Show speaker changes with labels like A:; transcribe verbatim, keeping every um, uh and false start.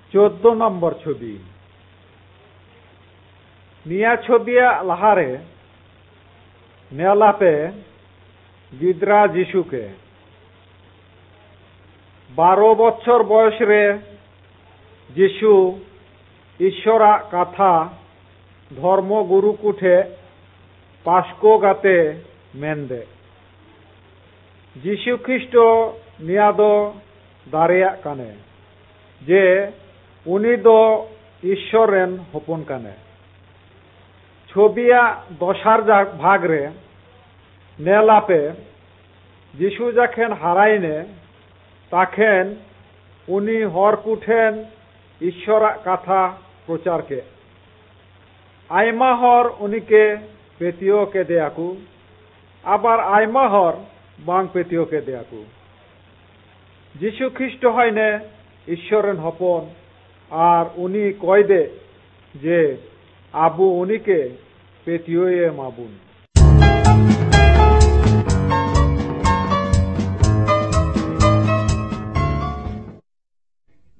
A: চোদ্দ নম্বর ছবি। নিয়া ছবি লাহারে নেলাপে গিদ্রা যিশুকে বারো বছর বয়সরে যিশু ঈশ্বরা কথা ধর্মগুরু কুঠে পাস্কো গাতে মেনদে যিশু খ্রিস্ট নিয়াদ দাঁড়িয়ে কানে যে উনি দো ঈশ্বরেন হপন কানে। ছবিয়া দশার ভাগরে নেলাপে যিশু যখন হারাইনে তখন উনি হর কুঠেন ঈশ্বরা কথা প্রচারকে আইমা হর উনিকে পেতিওকে দেয়াকু আবার আইমা হর বাং পেতিওকে দেয়াকু। যিশু খ্রিস্ট হয়নে ঈশ্বরেন হপন আর উনি কয় দে যে আবু উনিকে পেতিওয়ে মাবুন।